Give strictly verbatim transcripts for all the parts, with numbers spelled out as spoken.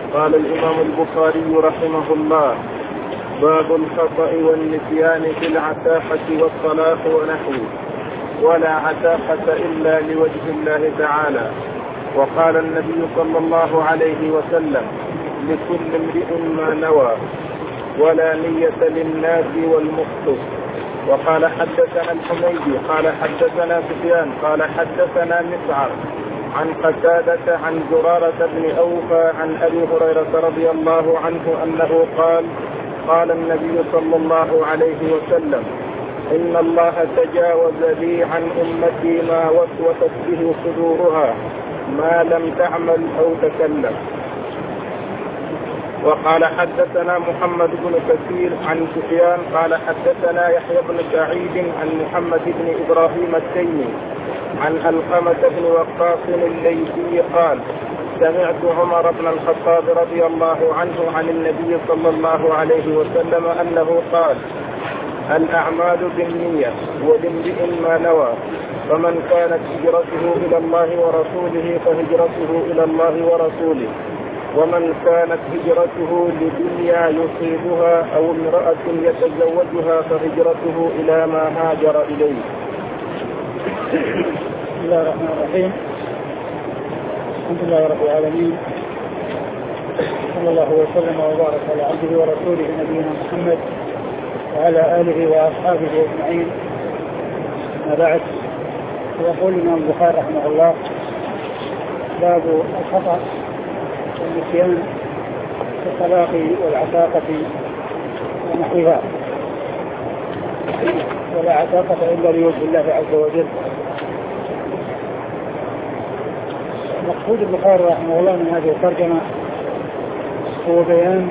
قال الإمام البخاري رحمه الله: باب الخطأ والنسيان في العتاقة والطلاق ونحوه. ولا عتاقة إلا لوجه الله تعالى. وقال النبي صلى الله عليه وسلم: لكل امرئ ما نوى، ولا نية للناس والمخطئ. وقال حدثنا الحميدي قال حدثنا سفيان قال حدثنا مسعر عن قتادة عن زرارة بن أوفى عن أبي هريرة رضي الله عنه أنه قال: قال النبي صلى الله عليه وسلم: إن الله تجاوز لي عن أمتي ما وسوست به صدورها ما لم تعمل أو تكلم. وقال حدثنا محمد بن كثير عن سفيان قال حدثنا يحيى بن سعيد عن محمد بن إبراهيم التيمي عن علقمة بن وقاص الليثي قال: سمعت عمر بن الخطاب رضي الله عنه عن النبي صلى الله عليه وسلم أنه قال: الأعمال بالنية ولامرئ ما نوى، فمن كانت هجرته إلى الله ورسوله فهجرته إلى الله ورسوله، ومن كانت هجرته لدنيا يصيبها أو امرأة يتزوجها فهجرته إلى ما هاجر إليه. بسم الله الرحمن الرحيم. الحمد لله رب العالمين، صلى الله وسلم وبارك على عبده ورسوله نبينا محمد وعلى آله وأصحابه أجمعين. ما بعد، يقول الإمام البخاري رحمه الله: باب الخطأ والنسيان في الطلاق والعتاقة ونحوها. ولا عتاقة إلا لوجه الله عز وجل. مقصود البخاري رحمه الله من هذه الترجمة هو بيان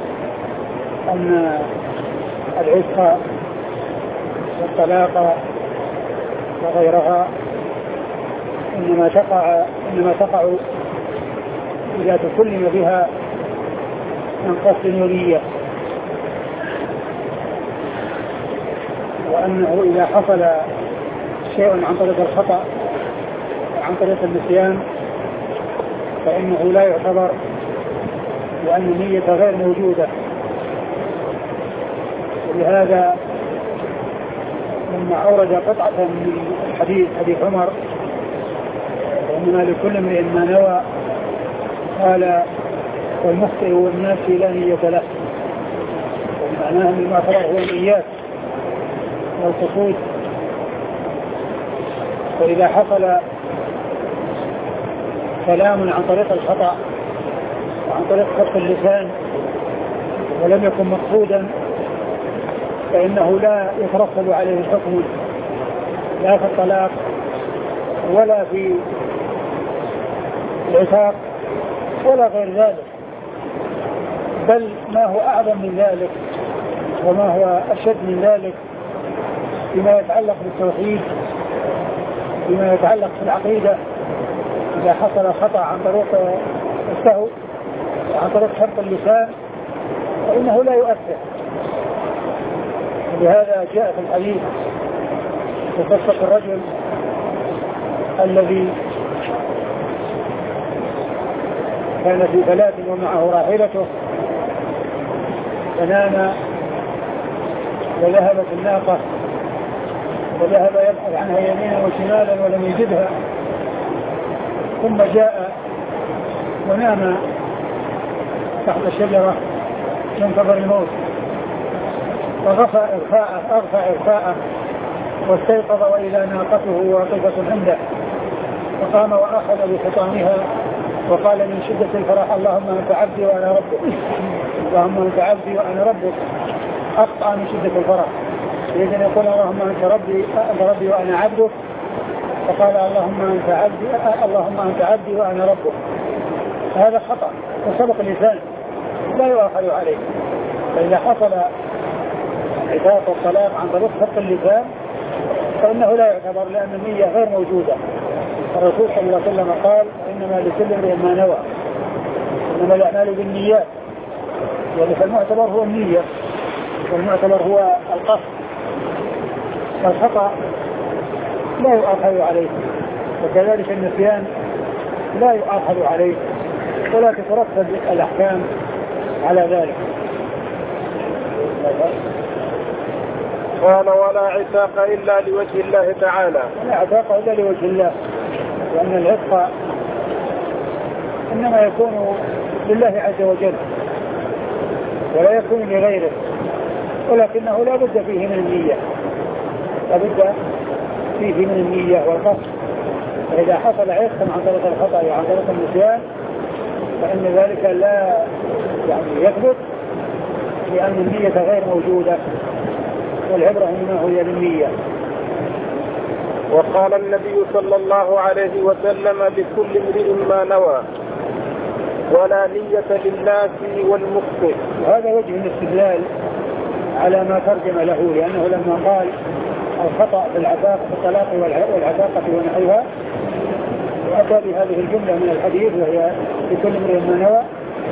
أن العتق والطلاق وغيرها إنما تقع إنما تقع إذا تكلم بها عن قصد ونية، وأنه إذا حصل شيء عن طريق الخطأ وعن طريق النسيان فإنه لا يعتبر، وأن النية غير موجودة. ولهذا لما أورد قطعة من الحديث حديث عمر: ومن لكل امرئ ما نوى، قال: والمخطئ والناس لا نية له. ومعناه أن المعتبر هو النيات والقصود. فإذا حصل كلام عن طريق الخطأ وعن طريق خط اللسان ولم يكن مقصودا فإنه لا يترتب عليه حكم، لا في الطلاق ولا في العتاق ولا غير ذلك، بل ما هو أعظم من ذلك وما هو أشد من ذلك فيما يتعلق بالتوحيد، فيما يتعلق بالعقيدة. إذا حصل خطأ عن طريق السهو وعن طريق خط اللسان فإنه لا يؤثر. ولهذا جاء في الحديث قصة الرجل الذي كان في بلاد ومعه راحلته فنام وذهبت الناقة وذهب يبحث عنها يمينا وشمالا ولم يجدها، ثم جاء ونام تحت الشجرة ينتظر الموت، فغفى إغفاءه أغفى إغفاءه واستيقظ وإذا ناقته واقفة عنده، فقام وأخذ بحطامها وقال من شدة الفرح: اللهم أنت عبدي وأنا ربك، اللهم أنت عبدي وأنا ربك. أقطع من شدة الفرح، إذن يقول: اللهم أنت ربي أنت ربي وأنا عبدك، فقال: اللهم أنت عبدي اللهم أنت عبدي وأنا ربك. هذا خطأ وسبق اللسان لا يؤاخذ عليه. فإذا حصل عتاق الطلاق عن طريق خط اللسان فإنه لا يعتبر، لأن النية غير موجودة. الرسول صلى الله عليه وسلم قال: إنما لكل امرئ ما نوى، إنما الأعمال بالنيات. والمعتبر هو النية، والمعتبر هو القصد. فالخطأ لا يؤاخذ عليه، وكذلك النسيان لا يؤاخذ عليه، ولا تترتب الأحكام على ذلك. قال ولا عتاق إلا لوجه الله تعالى. لا عتاق إلا لوجه الله، لأن العتق إنما يكون لله عز وجل ولا يكون لغيره، ولكنه لا بد فيه من النية، لا بد فيه من النية والقصد. فإذا حصل عتق عن طريق الخطأ وعن طريق النسيان فإن ذلك لا يعني يثبت، لأن النية غير موجودة، والعبرة إنما هي بالنية. وقال النبي صلى الله عليه وسلم لكل امرئ ما نوى ولا نية للناس والمخطئ. وهذا وجه الاستدلال على ما ترجم له، لأنه لما قال الخطأ في العتاق في الطلاق والعتاقة ونحوها وأتى بهذه الجملة من الحديث وهي لكل امرئ ما نوى،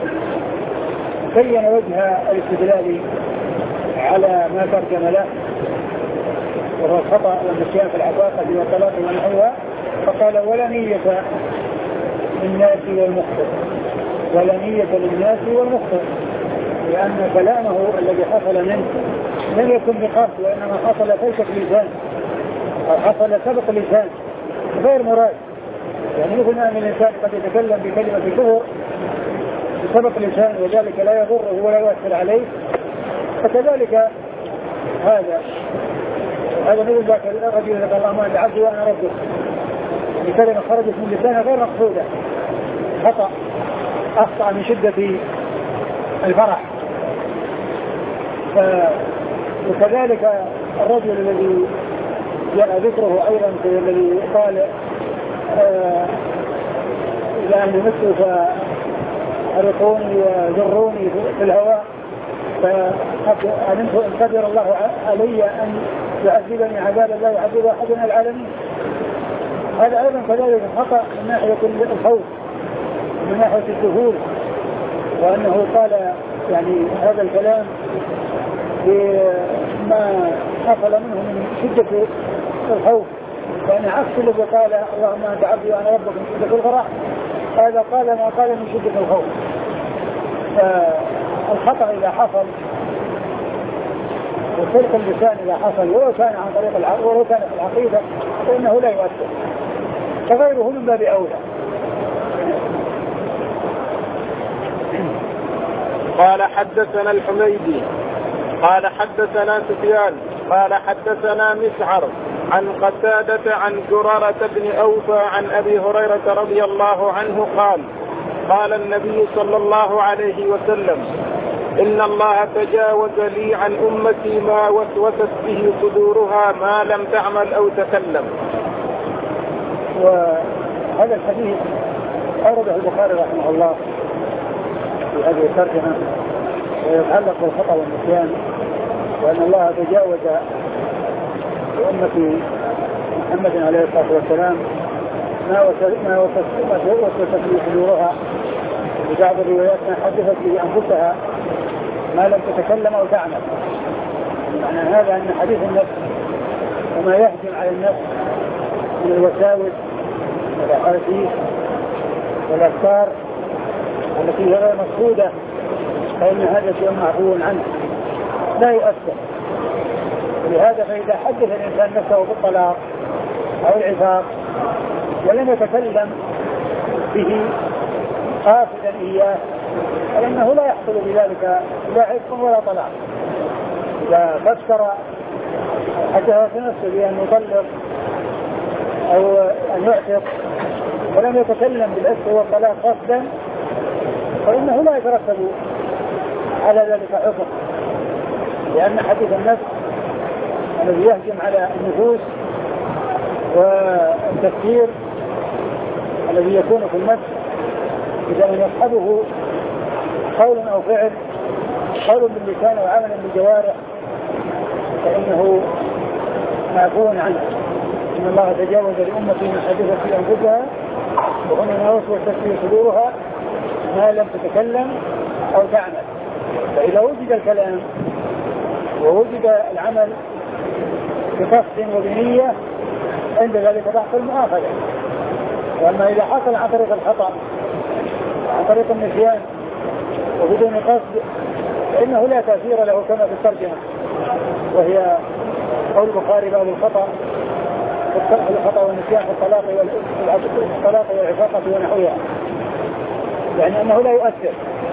بين وجه الاستدلال على ما ترجم له وهو الخطأ والنسيان في العتاقة والطلاق ونحوها، فقال ولا نية للناس والمخطئ، ولا نية للناس والمخطئ، لأن كلامه الذي حصل منه لم يكن بقصد، وإنما حصل فلسفة لسان أو حصل سبق لسان غير مراد. يعني مثل ما أن الإنسان قد يتكلم بكلمة الكفر بسبق لسان وذلك لا يضره ولا يؤثر عليه، فكذلك هذا هذا مثل ذاك الرجل الذي قال اللهم أنت عبدي وأنا ربك، بكلمة خرجت من لسانه غير مقصودة، خطأ، أخطأ من شدة الفرح. ف... وكذلك الرجل الذي جاء ذكره أيضا في الذي قال آه إذا أن مثل فأرقوني وذروني في الهواء فأنت إن قدر الله علي أن يعذبني عذابا لا يعذب أحد من العالمين. هذا أيضا كذلك خطأ من ناحية الخوف من ناحية الدخول، وأنه قال يعني هذا الكلام بما حصل منه من شدة الخوف، يعني عكس الذي قال اللهم أنت عبدي وأنا ربك من شدة الفرح، هذا قال ما قال من شدة الخوف. فالخطأ إذا حصل وسرق اللسان إذا حصل ولو كان عن طريق العقيدة ولو كان في العقيدة فإنه لا يؤثر، فغيره من باب أولى. قال حدثنا الحميدي قال حدثنا سفيان قال حدثنا مسعر عن قتادة عن زرارة بن أوفى عن أبي هريرة رضي الله عنه قال قال النبي صلى الله عليه وسلم إن الله تجاوز لي عن أمتي ما وسوست به صدورها ما لم تعمل أو تكلم. وهذا الحديث أورده البخاري رحمه الله في هذه الترجمة ويتعلق بالخطأ والنسيان، وأن الله تجاوز لأمة محمد عليه الصلاة والسلام ما وسوست به صدورها، وبعض الروايات ما حدثت به أنفسها ما لم تتكلم أو تعمل. معنى هذا أن حديث النفس وما يهجم على النفس من الوساوس والأحاسيس والأفكار التي هي غير مقصودة فإن هذا شيء معفو عنه لا يؤثر. ولهذا فإذا حدث الإنسان نفسه بالطلاق أو العفاق ولم يتكلم به قاصدا إياه فإنه لا يحصل بذلك لا عفق ولا طلاق. إذا فكر حتى في نفسه بأن يطلق أو أن يعتق ولم يتكلم بالعفق والطلاق قصدا فإنه لا يترتب على ذلك عفق، لأن حديث النفس الذي يهجم على النفوس والتفكير الذي يكون في النفس إذا لم يصحبه قول أو فعل، قول باللسان وعمل بالجوارح، فإنه معفو عنه. إن الله تجاوز لأمتي من حدثت في أنفسها وهنا ما وسوست في صدورها ما لم تتكلم أو تعمل. فإذا وجد الكلام ووجد العمل بقصد وبنية عند ذلك تحصل المؤاخذة. وأما إذا حصل عن طريق الخطأ عن طريق النسيان وبدون قصد فإنه لا تأثير له كما في الترجمة، وهي قول البخاري باب الخطأ الخطأ والنسيان في الطلاق والطلاق والعفاقة ونحوها، يعني أنه لا يؤثر.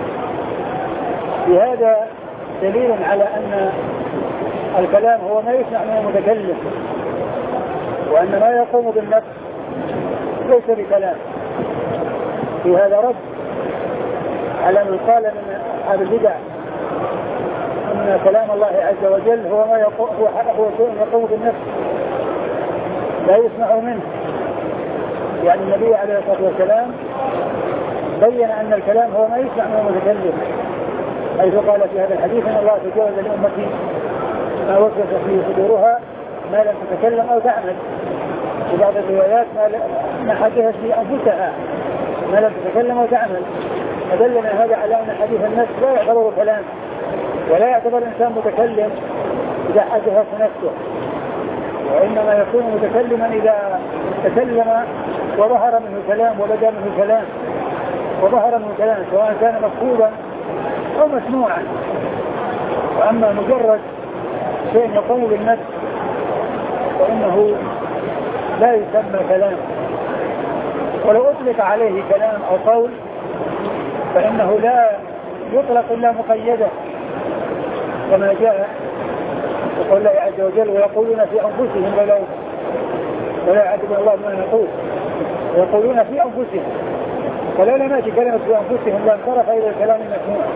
بهذا دليل على أن الكلام هو ما يسمع من المتكلم، وأن ما يقوم بالنفس ليس بكلام. في هذا رد على من قال من أصحاب البدع أن كلام الله عز وجل هو ما يقوم هو هو شيء يقوم بالنفس لا يسمع منه. يعني النبي عليه الصلاة والسلام بين أن الكلام هو ما يسمع من المتكلم، حيث قال في هذا الحديث أن الله تجاوز لأمتي ما وسوس فيه صدورها ما لم تتكلم أو تعمل. في بعض الروايات ما حدثت في أنفسها ما لم تتكلم أو تعمل. فدلنا هذا على أن حديث النفس لا يعتبر كلام، ولا يعتبر الإنسان متكلم إذا حدثت نفسه، وإنما يكون متكلما إذا تكلم وظهر منه كلام وبدا منه كلام وظهر منه كلام، سواء كان مكتوبا أو مسموعا. وأما مجرد شيء يقوم بالنفس فإنه لا يسمى كلام، ولو أطلق عليه كلام أو قول فإنه لا يطلق إلا مقيدا، كما جاء يقول الله عز وجل ويقولون في أنفسهم ولو ولا يعذب الله ما نقول، ويقولون في أنفسهم، فلا نماتي كلمة في أنفسهم لا انصرف إلى الكلام المسموع.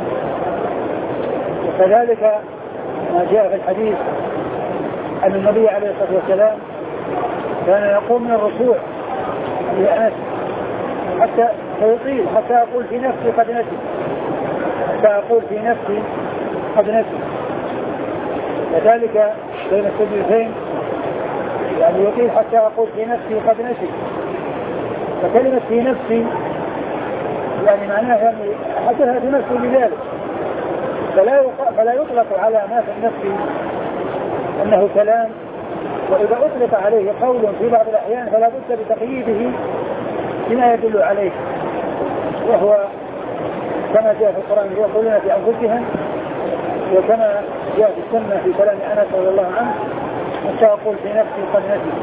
وكذلك ما جاء في الحديث أن النبي عليه الصلاة والسلام كان يقوم من الركوع لأنس حتى فيطيل حتى أقول في نفسي قد نسي حتى أقول في نفسي قد نسي. كذلك بين السجدتين يعني يطيل حتى أقول في نفسي قد نسي. فكلمة في نفسي يعني معناها يعني حدثها في نفسي بذلك، فلا فلا يطلق على ما في النفس أنه كلام. وإذا أطلق عليه قول في بعض الأحيان فلا بد بتقييده بما يدل عليه، وهو كما جاء في القرآن يقولون في أنفسهم، وكما جاء في السنة في كلام أنس رضي الله عنه حتى أقول في نفسي قد نسي.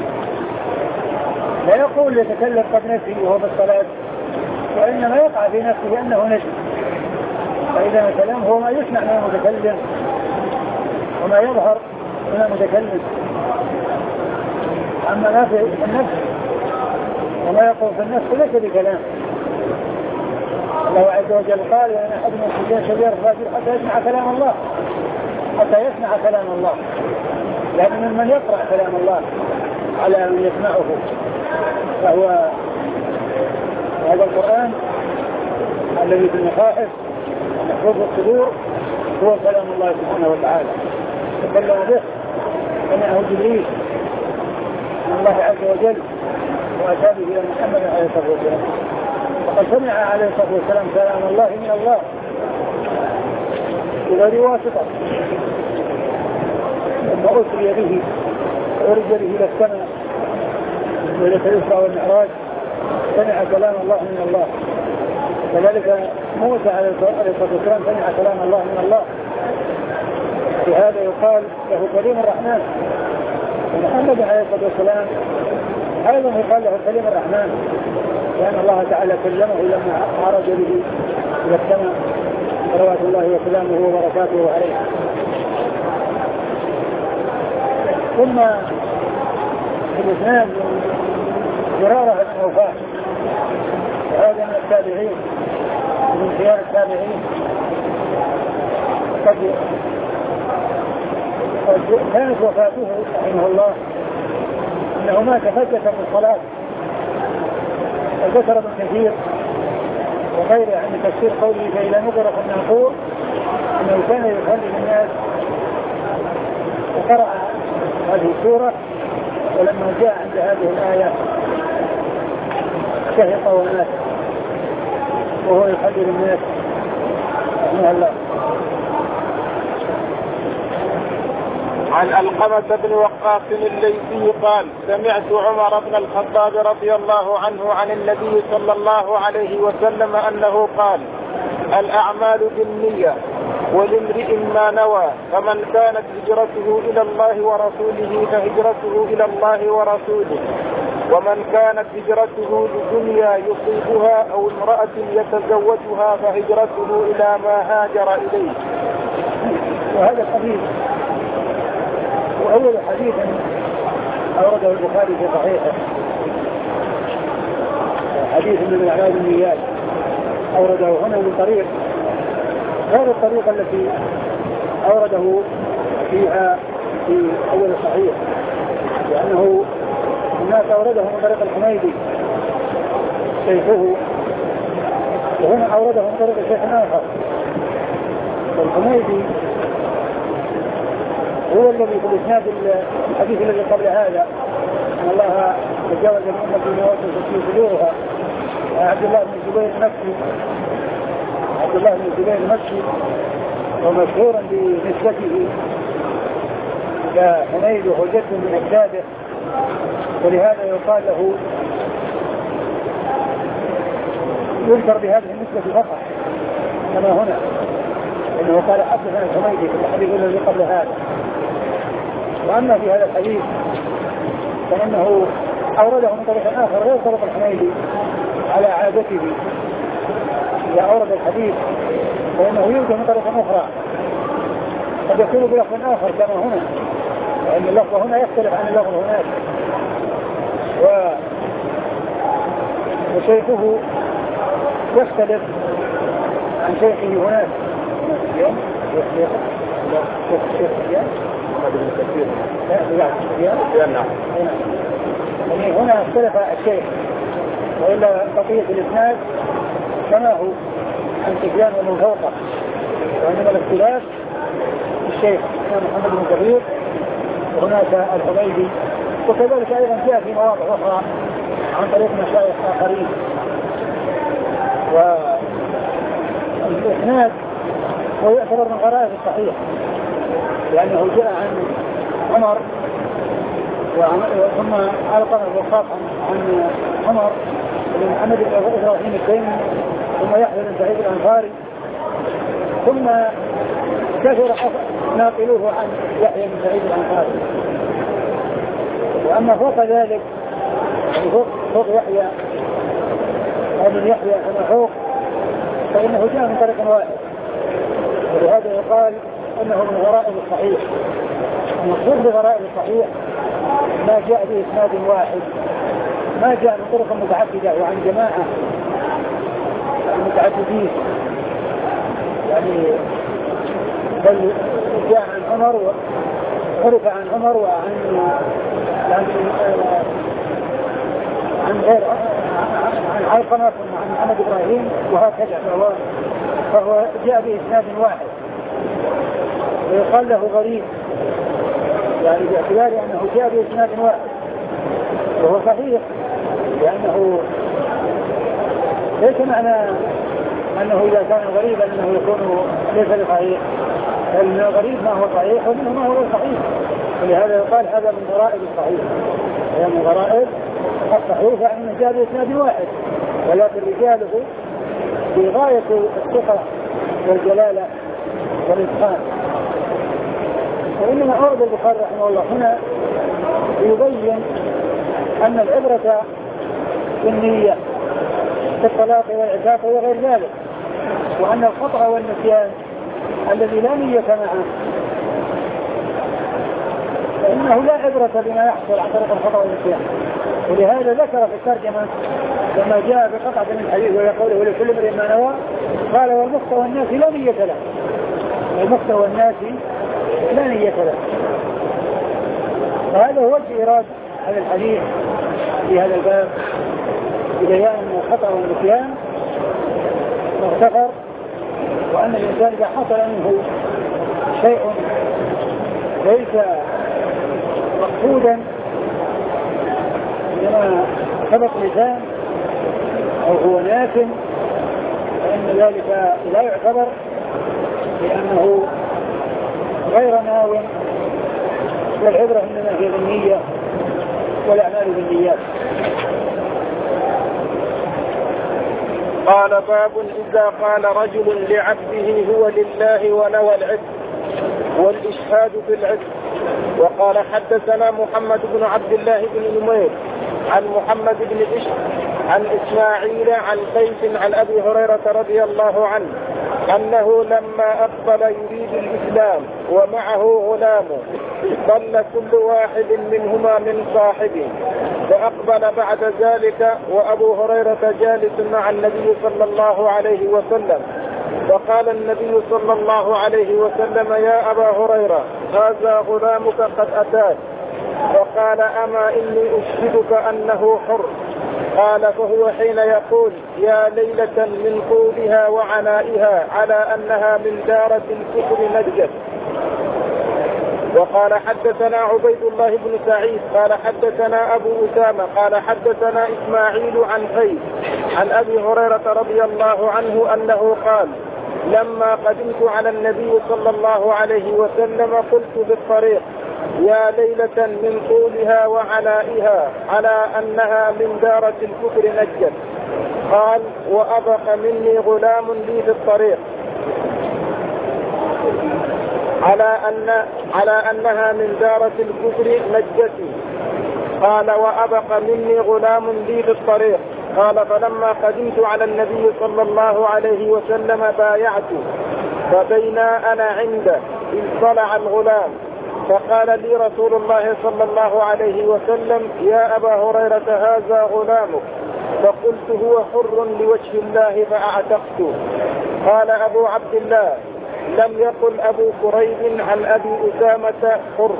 لا يقول يتكلم قد نسي وهو بالصلاة، وإنما يقع في نفسه أنه نسي. فإذا الكلام هو ما يسمع من المتكلم وما يظهر من المتكلم. أما ما في النفس وما يقوم في النفس ليس بكلام. الله عز وجل قال وإن أحد من الحجاج شجر فاجر حتى يسمع كلام الله حتى يسمع كلام الله، لأن من, من يقرأ كلام الله على من يسمعه، فهو هذا القرآن الذي في المصاحف محفوظ الصدور هو كلام الله سبحانه وتعالى تكلم به سمعه جبريل من الله عز وجل وأتى به إلى محمد عليه الصلاة والسلام. وقد سمع عليه الصلاة والسلام كلام الله من الله بغير واسطة، لما أسري به وأرج به إلى السماء وإلى الإسراء والمعراج سمع كلام الله من الله. كذلك موسى عليه الصلاة والسلام سمع كلام الله من الله، بهذا يقال له كليم الرحمن. ومحمد عليه الصلاة والسلام أيضا يقال له كليم الرحمن، لأن الله تعالى كلمه لما عرج به إلى السماء صلوات الله وسلامه وبركاته عليه. ثم في الإسناد زرارة بن أوفاء، وهذا من التابعين من خيار التابعين، قد كانت وفاته رحمه الله أنه مات فجأة في الصلاة. وذكر ابن كثير وغيره عن تفسير قوله فإذا نظر في الناقور أنه كان يصلي الناس وقرأ هذه السورة، ولما جاء عند هذه الآية شهق وناس وهو يصلي الناس رحمه الله. عن علقمة بن وقاص الليثي قال سمعت عمر بن الخطاب رضي الله عنه عن النبي صلى الله عليه وسلم أنه قال الأعمال بالنية ولامرئ ما نوى فمن كانت هجرته إلى الله ورسوله فهجرته إلى الله ورسوله ومن كانت هجرته لدنيا يصيبها أو امرأة يتزوجها فهجرته إلى ما هاجر إليه. وهذا الحديث وأول حديث أورده البخاري في صحيحه حديث من الأعمال بالنيات أورده هنا من طريق غير الطريقة التي أورده فيها في أول الصحيح لأنه الناس أورده من طريق الحميدي شيخه وهنا أورده من طريق الشيخ آخر. والحميدي هو الذي في الإسناد الحديث الذي قبل هذا أن الله تجاوز الأمة في نواسل في صدورها عبد الله بن الزبير المكي عبد الله بن الزبير المكي ومشهورا بنسبته إلى حميد وهو جد من أجداده ولهذا يقال له يذكر بهذه النسبة فقط كما هنا انه قال حدث عن الحميدي في الحديث الذي قبل هذا. واما في هذا الحديث فانه اورده من طريق اخر غير طريق الحميدي على عادته اذا اورد الحديث فانه يوجد من طريق اخرى قد يكون بلفظ اخر كما هنا لان اللفظ هنا يختلف عن اللفظ هناك. و... وشيخه يختلف عن شيخه هناك. يعني هنا اختلف الشيخ وإلا بقية الإسناد كما هو عن سفيان ومن فوقه وإنما الاختلاف الشيخ هنا محمد بن كبير وهناك الحميدي وكذلك أيضا جاء في مواضع أخرى عن طريق مشايخ آخرين. والإسناد هو يعتبر من غرائب الصحيح لأنه جاء عن عمر ثم علقمة بن وقاص عن عمر بن محمد بن إبراهيم التيمي ثم يحيى بن سعيد الأنصاري ثم كثر ناقلوه عن يحيى بن سعيد الأنصاري. وأما فوق ذلك فوق, فوق يحيى أو من يحيى كما فوق فإنه جاء من طريق واحد ولهذا يقال أنه من غرائب الصحيح. المقصود بغرائب الصحيح ما جاء بإسناد واحد ما جاء من طرق متعددة وعن جماعة متعددين يعني بل جاء عن عمر وعرف عن عمر وعن عن عن غير عن علقمة عن محمد إبراهيم وهكذا فهو, فهو جاء بإسناد واحد ويقال له غريب يعني باعتبار أنه جاء بإسناد واحد وهو صحيح لأنه ليس معنى أنه إذا كان غريبا أنه يكون ليس بصحيح بل الغريب ما هو صحيح ومنه ما هو صحيح ولهذا يقال هذا من غرائب الصحيح هي من غرائب الصحيح يعني من جاء بإسناد واحد ولكن رجاله بغاية الثقة والجلالة والإتقان. وإنما أورد البخاري رحمه الله هنا يبين أن العبرة بالنية في الطلاق والعتاق وغير ذلك وأن الخطأ والنسيان الذي لا نية معه فإنه لا عبرة بما يحصل عن طريق الخطأ والنسيان. ولهذا ذكر في الترجمة لما جاء بقطعة من الحديث ويقوله لكل امرئ ما نوى قال والمخطئ والناس لا نية له المخطئ والناس لا نية له. فهذا هو وجه إيراد هذا الحديث في هذا الباب ببيان أن الخطأ والنسيان مغتفر وأن الإنسان إذا حصل منه شيء ليس مقصودا إنما سبق لسان أو هو ناس فإن ذلك لا يعتبر لأنه غير ناو والعبرة إنما هي بالنية والأعمال بالنيات. قال باب إذا قال رجل لعبده هو لله ونوى العتق والإشهاد في العتق. وقال حدثنا محمد بن عبد الله بن نمير عن محمد بن بشر عن إسماعيل عن قيس عن أبي هريرة رضي الله عنه أنه لما أقبل يريد الإسلام ومعه غلامه ضل كل واحد منهما من صاحبه، فأقبل بعد ذلك وأبو هريرة جالس مع النبي صلى الله عليه وسلم، فقال النبي صلى الله عليه وسلم يا أبا هريرة هذا غلامك قد أتاك، فقال أما إني أشهدك أنه حر. قال فهو حين يقول يا ليلة من طولها وعنائها على أنها من دارة الكفر نجت. وقال حدثنا عبيد الله بن سعيد قال حدثنا أبو أسامة قال حدثنا إسماعيل عن قيس عن أبي هريرة رضي الله عنه أنه قال لما قدمت على النبي صلى الله عليه وسلم قلت في الطريق يا ليلة من طولها وعنائها على أنها من دارة الكفر نجت. قال وأبق مني غلام لي في الطريق على أن على أنها من دارة الكفر نجتي. قال وأبق مني غلام لي في الطريق. قال فلما قدمت على النبي صلى الله عليه وسلم بايعته، فبينا أنا عنده إذ طلع الغلام، فقال لي رسول الله صلى الله عليه وسلم يا أبا هريرة هذا غلامك، فقلت هو حر لوجه الله فأعتقته. قال أبو عبد الله لم يقل أبو كريب عن أبي أسامة حر.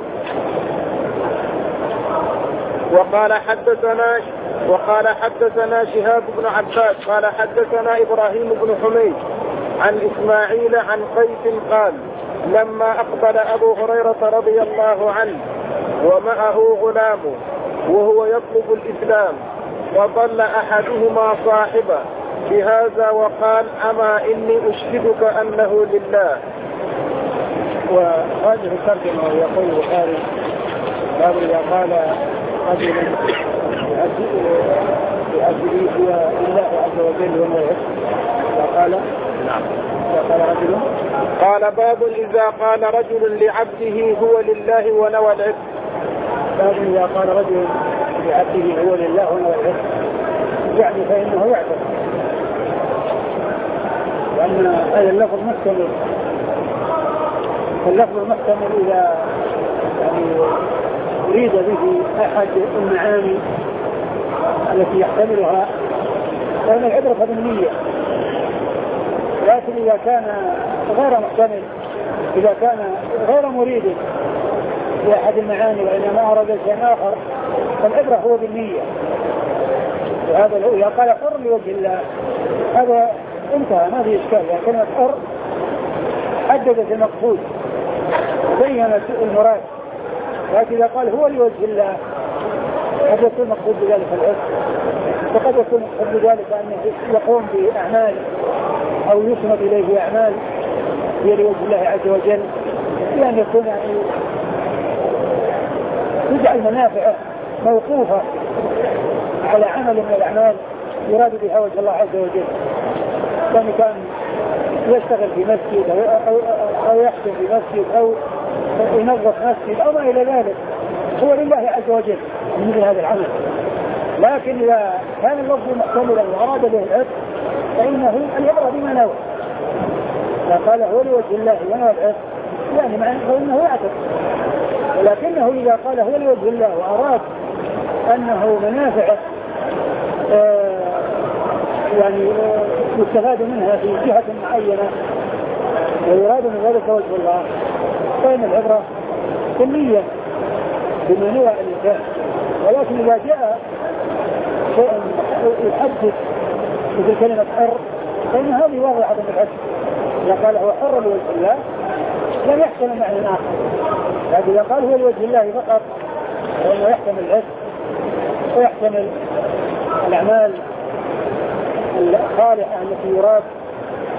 وقال حدثنا وقال حدثنا شهاب بن عباس قال حدثنا إبراهيم بن حميد عن إسماعيل عن قيس قال لما أقبل أبو هريرة رضي الله عنه ومعه غلامه وهو يطلب الإسلام، وظل أحدهما صاحبه بهذا وقال أما إني أشهدك أنه لله. وهذه الترجمة يقول البخاري باب إذا قال رجل لأجله هو لله عز وجل ومعه، فقال نعم قال رجل قال باب إذا قال رجل لعبده هو لله ونوى العتق. باب إذا قال رجل لعبده هو لله ونوى العتق يعني فإنه يعتق، لأن هذا اللفظ محتمل، اللفظ المحتمل إذا يعني يريد به أحد المعاني التي يحتملها فإن العبرة بالنية، لكن إذا كان غير محتمل، إذا كان غير مريد لأحد المعاني وإنما أراد شيء آخر فالعبرة هو بالنية. وهذا هو إذا قال حر لوجه الله هذا انتهى ما في إشكال، يعني كلمة حر حددت المقصود وبينت المراد، لكن إذا قال هو لوجه الله قد يكون مقصود بذلك العتق، وقد يكون مقصود بذلك أنه يقوم بأعمال أو يسند إليه بأعمال هي لوجه الله عز وجل، لأن يكون يعني يجعل منافعه موقوفة على عمل من الأعمال يراد بها وجه الله عز وجل، كان كان يشتغل في مسجد أو, أو, أو يحكم في مسجد أو ينظف مسجد أو ما إلى ذلك هو لله عز وجل من مثل هذا العمل. لكن إذا كان اللفظ محتملا وأراد به العتق فإنه العبرة بما نوى، فقال هو لوجه الله ونوى العتق يعني معنى فإنه يعتق، ولكنه إذا قال هو لوجه الله وأراد أنه منافع آه يعني آه يستفاد منها في جهة معينة ويراد من ذلك وجه الله فإن العبرة بالنية بما نوى الإنسان. ولكن إذا جاء شيء يحدث مثل كلمة حر فإن هذه واضحة بالحد، إذا قال هو حر لوجه الله لم يحتمل معنى آخر، لكن إذا قال هو لوجه الله فقط فإنه يحتمل العتق ويحتمل الأعمال الصالحة التي يراد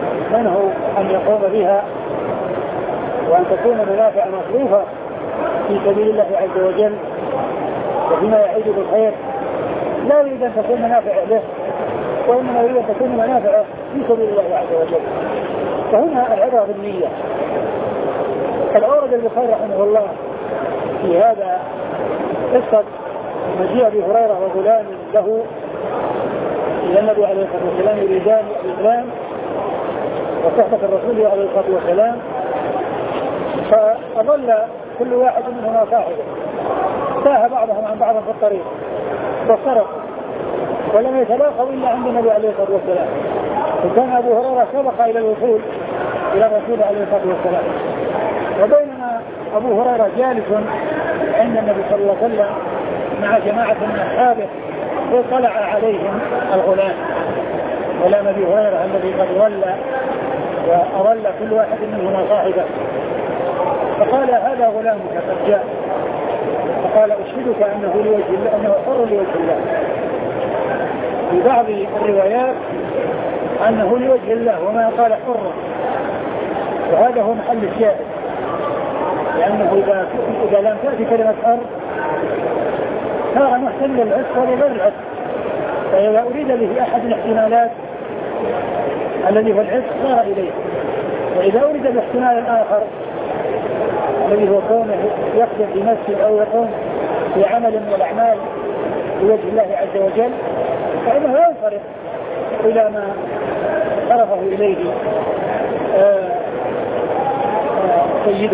منه أن يقوم بها وأن تكون منافع مصروفة في سبيل الله عز وجل وفيما يعيد بالخير لا يريد أن تكون منافع له وإنما يريد أن تكون منافعه في سبيل الله عز وجل. فهنا العبرة بالنية. قد أورد البخاري رحمه الله في هذا قصة مجيء أبي هريرة وغلام له إلى النبي عليه الصلاة والسلام يريدان الإسلام وصحبة الرسول عليه الصلاة والسلام، فأضل كل واحد منهما صاحبه، تاه بعضهم عن بعض في الطريق وصرف ولم يتلاقوا إلا عند النبي عليه الصلاة والسلام. وكان أبو هريرة سبق إلى الوصول إلى الرسول عليه الصلاة والسلام، وبينما أبو هريرة جالس عند النبي صلى الله عليه وسلم مع جماعة من أصحابه وطلع عليهم الغلام، غلام أبي هريرة الذي قد ولى وأضل كل واحد منهما صاحبه، فقال هذا غلامك قد جاء، فقال أشهدك أنه لوجه الله أنه حر لوجه الله. في بعض الروايات أنه لوجه الله وما قال حر، وهذا هو محل الشاهد، لأنه إذا إذا لم تأتي كلمة حر صار محتمل العسق ولغير العسق، فإذا أريد به أحد الاحتمالات الذي هو العسق صار إليه، وإذا أريد باحتمال الآخر الذي هو كونه يخدم بنفسه أو يقوم في عمل من الأعمال لوجه الله عز وجل فإنه لا ينصرف إلى ما صرفه إليه آآ آآ سيده.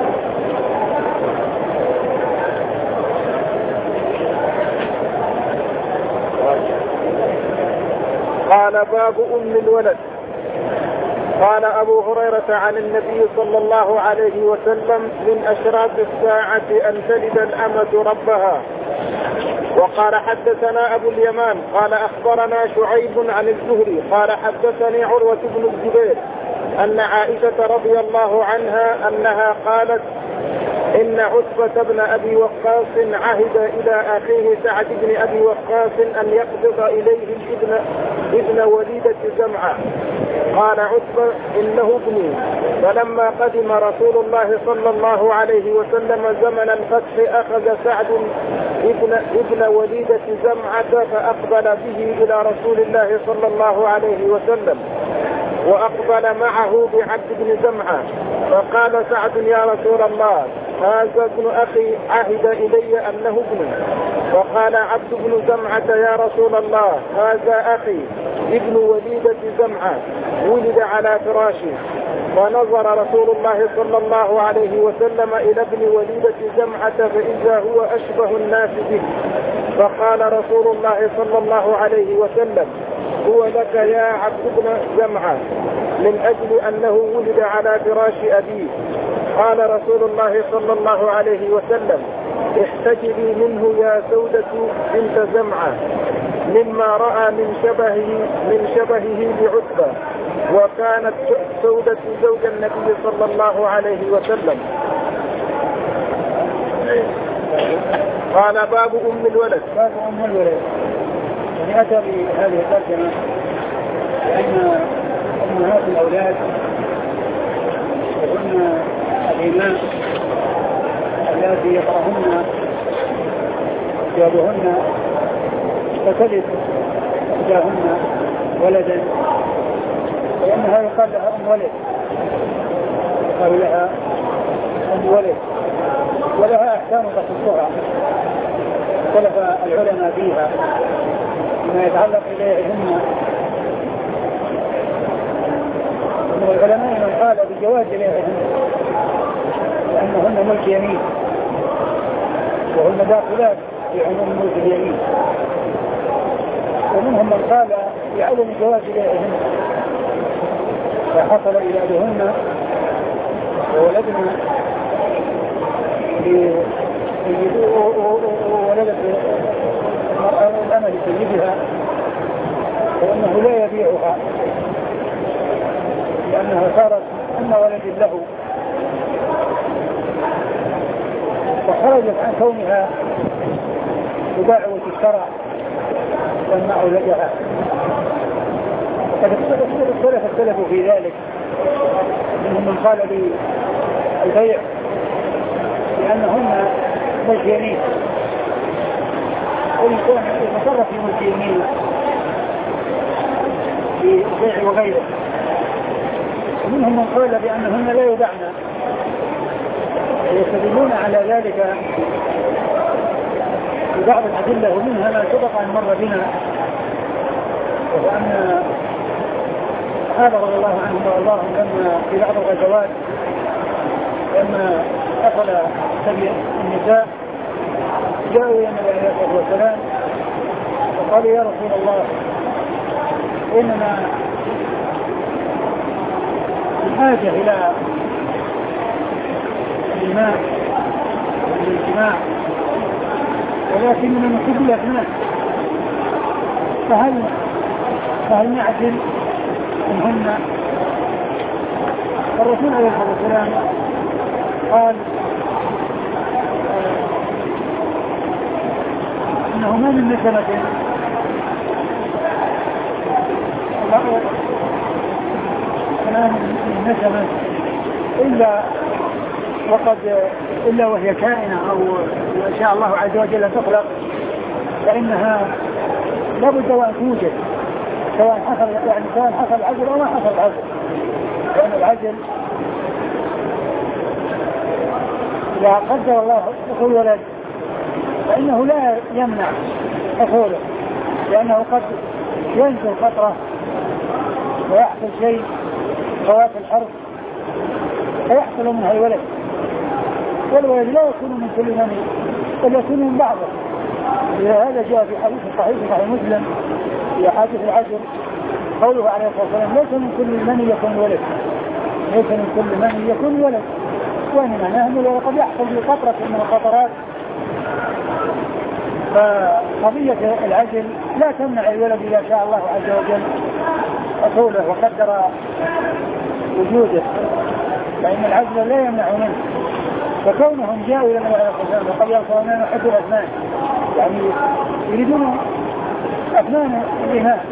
قال باب أم الولد. قال أبو هريرة عن النبي صلى الله عليه وسلم من أشراط الساعة أن تلد الأمة ربها. وقال حدثنا أبو اليمان قال أخبرنا شعيب عن الزهري قال حدثني عروة بن الزبير أن عائشة رضي الله عنها أنها قالت إن عتبة بن أبي وقاص عهد إلى أخيه سعد بن أبي وقاص أن يقبض إليه الابن ابن وليدة زمعة. قال عتبة إنه ابني. فلما قدم رسول الله صلى الله عليه وسلم زمن الفتح أخذ سعد ابن, ابن وليدة زمعة فأقبل به إلى رسول الله صلى الله عليه وسلم وأقبل معه بعبد بن زمعة. فقال سعد يا رسول الله هذا ابن أخي عهد إلي أنه ابني. وقال عبد بن زمعة يا رسول الله هذا أخي ابن وليدة زمعة ولد على فراشه. فنظر رسول الله صلى الله عليه وسلم إلى ابن وليدة زمعة فإذا هو أشبه الناس به. فقال رسول الله صلى الله عليه وسلم هو لك يا عبد بن زمعة من أجل أنه ولد على فراش أبيه. قال رسول الله صلى الله عليه وسلم احتجبي منه يا سودة بنت زمعة مما رأى من شبهه من شبهه بعتبة. وكانت سودة زوج النبي صلى الله عليه وسلم. قال باب أم الولد. باب أم الولد يعني أتى بهذه الترجمة أن أمهات الأولاد وهن الإمام التي يقرأهن أجابهن فتلد إحداهن ولدا لأنها يقال لها أم ولد، يقال لها أم ولد ولها أحكام تخصها اختلف العلماء فيها بما يتعلق إليهن. من العلماء من قال بجواز إليهن لأنهن ملك يمين وهن داخلات في عموم ملك اليمين، ومنهم من قال بعدم جواز إليهن فحصل إلههن وولدنا وولدت المرأة الأمة لسيدها وأنه لا يبيعها لأنها صارت أم ولد له وخرجت عن كونها تباع وتشترى والماء لجها. وقد اختلف السلف في ذلك، منهم من قال بالبيع لأنهن مجانين ويكون يتصرف في ملك يمينه في البيع وغيره. ومنهم من قال بأنهن لا يباعن ويستدلون على ذلك ببعض الأدلة ومنها ما سبق أن مر بنا وهو أن الصحابة رضي الله عنهم وارضاهم لما في بعض الغزوات لما أخذ سبي النساء جاءوا إلى النبي عليه الصلاة والسلام وقالوا يا رسول الله إننا بحاجة إلى الماء والاجتماع ولكننا نحب الأثناء فهل فهل نعدل منهن؟ الرسول عليه الصلاة والسلام قال إنه ما من نسمة ما من نسمة إلا وقد إلا وهي كائنة أو إن شاء الله عز وجل تخلق فإنها لابد وأن توجد سواء حصل يعني سواء حصل العجل أو ما حصل العجل، لأن العجل إذا قدر الله حصول ولد فإنه لا يمنع حصوله، لأنه قد ينزل قطرة ويحصل شيء فوات الحرب فيحصل منها الولد، والولد لا يكون من كل مني بل يكون من بعضه. هذا جاء في حديث صحيح صحيح مسلم في حديث العجل قوله عليه الصلاة والسلام ليس من كل من يكون ولد، ليس من كل من يكون ولد، وإن معناه أنه قد يحصل بقطرة من القطرات. فقضية العجل لا تمنع الولد إذا شاء الله عز وجل حصوله وقدر وجوده، فإن العجل لا يمنع منه. فكونهم جاءوا إلى النبي عليه الصلاة والسلام وقد يصلون نحب الأثنان يعني يريدون أثنان الإناء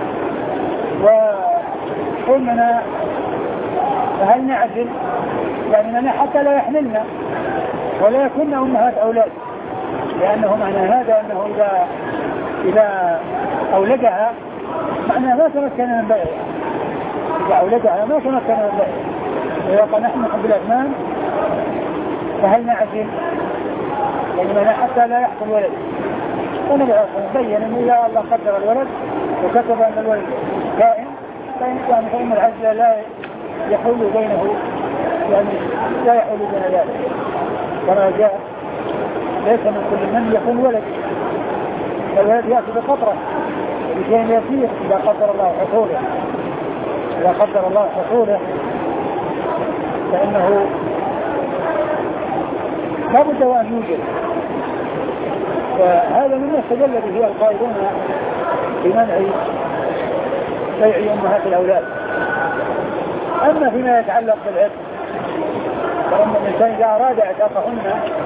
وقلنا فهل نعدل لأننا حتى لا يحملنا ولا يكون أمهات أولاد، لأنه معنى هذا أنه إذا إذا أولدها معناه ما تمكن من بيعها، إذا أولدها ما تمكن من بيعها. وإذا قال نحن نحب الأثنان فهل نعدل لأننا حتى لا يحصل ولد. ونبي بين أنه إذا الله قدر الولد وكتب أن الولد كائن فإن فإن العجل لا يحول بينه يعني لا يحول بين ذلك، كما جاء ليس من كل من يكون ولد، فالولد يأتي بقطرة بشيء يسير إذا قدر الله حصوله، إذا قدر الله حصوله فإنه لا بد وأن يوجد. فهذا من يستدل به القائلون بمنع بيع أمهات الأولاد. أما فيما يتعلق بالعتق فإن الإنسان إذا أراد اعتاقهن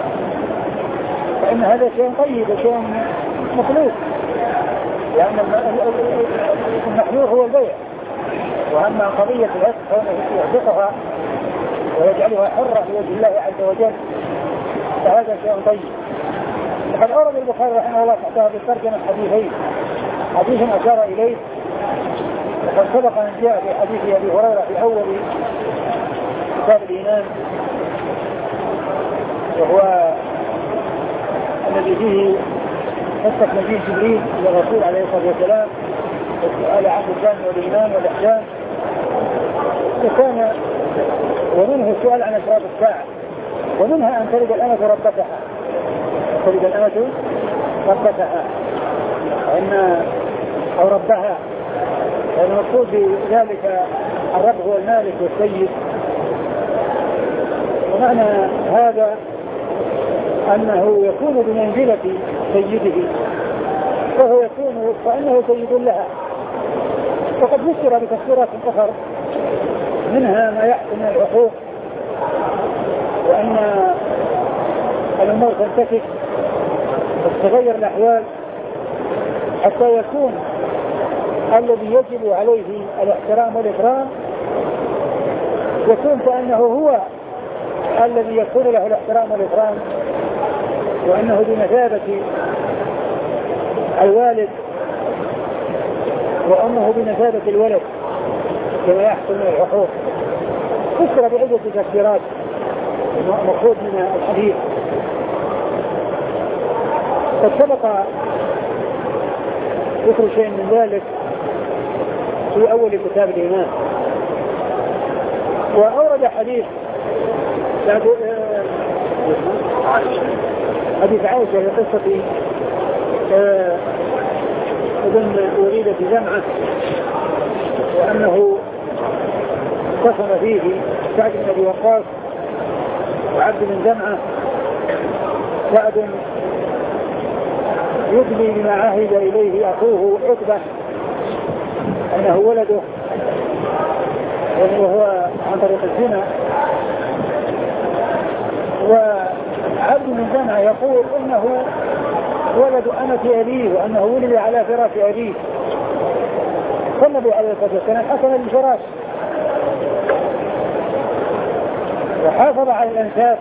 فإن هذا شيء طيب وشيء مخلوق، لأن المحذور هو البيع. وأما قضية العتق فإنه يعتقها ويجعلها حرة لوجه الله عز وجل فهذا شيء طيب. وقد أورد البخاري رحمه الله تحتها بالترجمة حديثين، حديث أشار إليه وقد سبق أن جاء في حديث أبي هريرة في أول كتاب الإيمان وهو الذي فيه قصة مجيء جبريل إلى الرسول عليه الصلاة والسلام والسؤال عن الإسلام والإيمان والإحسان، وكان ومنه السؤال عن أشراط الساعة، ومنها أن تلد الأمة ربتها تلد الأمة ربتها وإن أو ربها، والمقصود بذلك الرب هو المالك والسيد. ومعنى هذا أنه يكون بمنزلة سيده وهو يكون فإنه سيد لها. وقد فسر بتفسيرات أخرى منها ما يحصل من الحقوق وأن الأمور تنتكس وتتغير الأحوال حتى يكون الذي يجب عليه الاحترام والإكرام يكون كأنه هو الذي يكون له الاحترام والإكرام، وأنه بمثابة الوالد وأمه بمثابة الولد كما يحصل من الحقوق. فسر بعدة تفسيرات مأخوذ من الحديث. قد سبق ذكر شيء من ذلك في أول كتاب الإيمان. وأورد حديث حديث عائشة في قصة ابن وليدة جمعة، وأنه قسم فيه سعد بن أبي وقاص وعبد بن جمعة. سعد يدلي بما عهد إليه أخوه عتبة أنه ولده وهو عن طريق الزنا، وعبد بن جمعة يقول إنه ولد أمة أبيه وأنه ولد على فراش أبيه. فالنبي عليه الصلاة والسلام حسن الفراش وحافظ على الأنساب،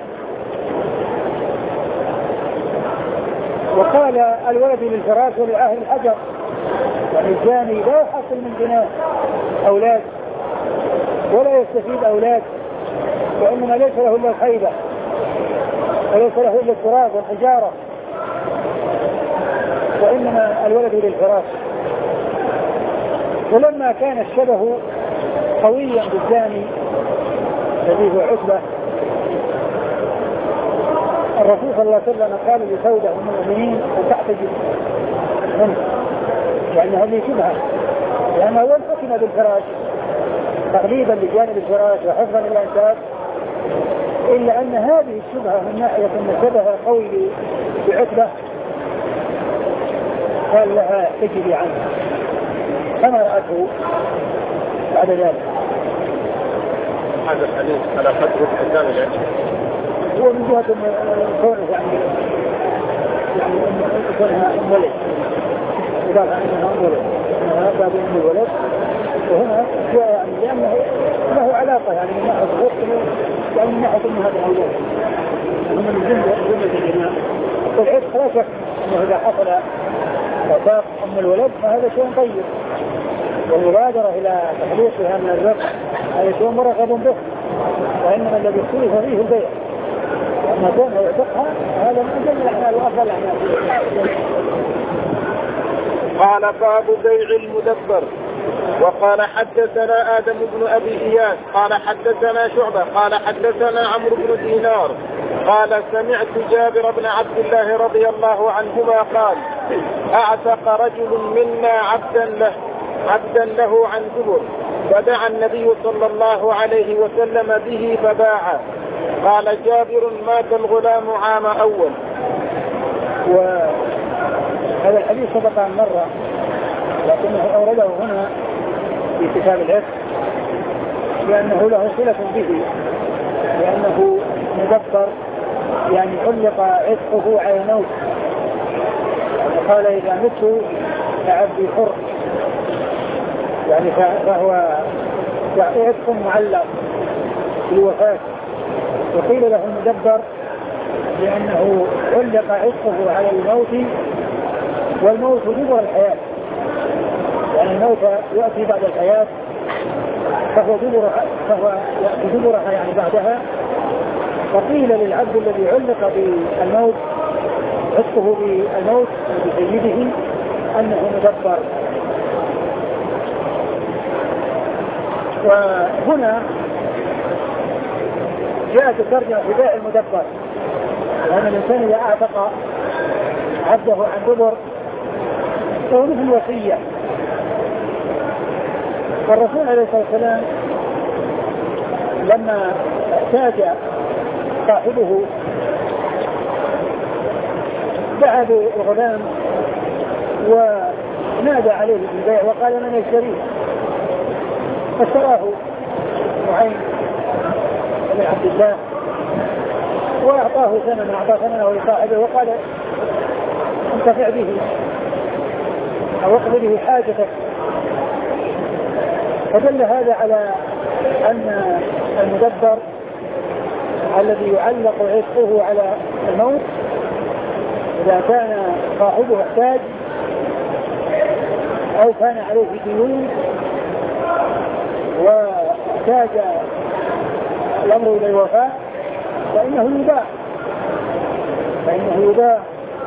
وقال الولد للفراش ولأهل الحجر، يعني الزاني لا يحصل من زنا أولاد ولا يستفيد أولاد، وإنما ليس له إلا الخيبة وليس له إلا التراب والحجارة، وإنما الولد للفراش. ولما كان الشبه قويا بالزاني الذي هو عتبة، الرسول صلى الله عليه وسلم قال لسودة أم المؤمنين أن تحتجب منه، لأن هذه شبهة، لأنه لم حكم بالفراش تغليبا لجانب الفراش وحفظا للأنساب، إلا أن هذه الشبهة من ناحية أن شبه قوي بعتبة قال لها تجري عنه، كما رأته بعد ذلك. هذا الحديث على قدر الحساب العلم هو من جهة كونه يعني يعني كونها أم ولد، وقال عنها أم ولد، أنها باب أم الولد، وهنا يعني لأنه له علاقة يعني من ناحية الوقت يعني من ناحية أمهات الأولاد، هم من جملة جملة الجماع. والعتق لا شك أنه إذا حصل إعتاق أم الولد فهذا شيء طيب، والمبادرة إلى تحليقها من الرق هذا شيء مرغب به، وإنما الذي اختلف فيه البيع، وأما كونه يعتقها هذا من أجل الأعمال وأفضل الأعمال. قال باب بيع المدبر. وقال حدثنا آدم بن أبي إياس قال حدثنا شعبة قال حدثنا عمرو بن دينار قال سمعت جابر بن عبد الله رضي الله عنهما قال أعتق رجل منا عبدا له عبدا له عن دبر، فدعا النبي صلى الله عليه وسلم به فباعه. قال جابر مات الغلام عام أول. وهذا الحديث سبق عن مرة لكنه أورده هنا في كتاب العتق لأنه له صلة به، لأنه مدبر يعني علق عتقه على الموت، قال إذا مت فعبدي حر، يعني فهو عتق معلق بالوفاة. وقيل له المدبر لأنه علق عتقه على الموت، والموت دبر الحياة، يعني الموت يأتي بعد الحياة فهو دبرها فهو يأتي دبرها يعني بعدها. فقيل للعبد الذي علق بالموت عتقه بالموت بسيده أنه مدبر. وهنا جاءت الترجمة في بيع المدبر، لأن الإنسان إذا أعتق عبده عن دبر فهو مثل وصية. والرسول عليه الصلاة والسلام لما احتاج صاحبه دعا بالغلام ونادى عليه بالبيع وقال من يشتريه، فاشتراه معين بن عبد الله وأعطاه ثمنه أعطاه ثمنه لصاحبه وقال انتفع به أو اقضي به حاجتك. فدل هذا على أن المدبر الذي يعلق عتقه على الموت إذا كان صاحبه احتاج أو كان عليه ديون واحتاج الأمر إلى الوفاء فإنه يباع فإنه يباع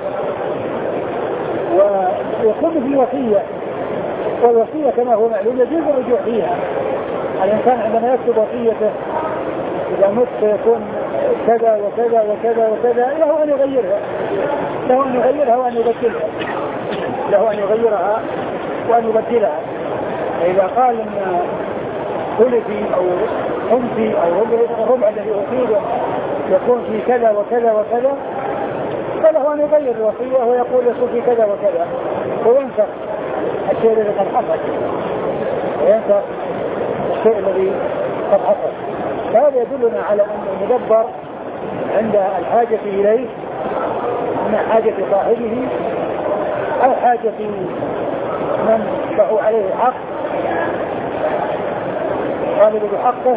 ويكون في الوصية، والوصية كما هو معلوم يجوز الرجوع فيها. الإنسان عندما يكتب وصيته إذا مت يكون كذا وكذا وكذا وكذا له أن يغيرها له أن يغيرها وأن يبدلها له أن يغيرها وأن يبدلها. فإذا قال إن ثلثي أو خمسي أو ربع الربع الذي أصيبه يكون في كذا وكذا وكذا فله أن يغير الوصية ويقول يكون في كذا وكذا وينسخ الشيء الذي قد حصل وينسخ الشيء الذي قد حصل. فهذا يدلنا على أن المدبر عند الحاجة إليه من حاجة صاحبه أو حاجة من له عليه حق طالب بحقه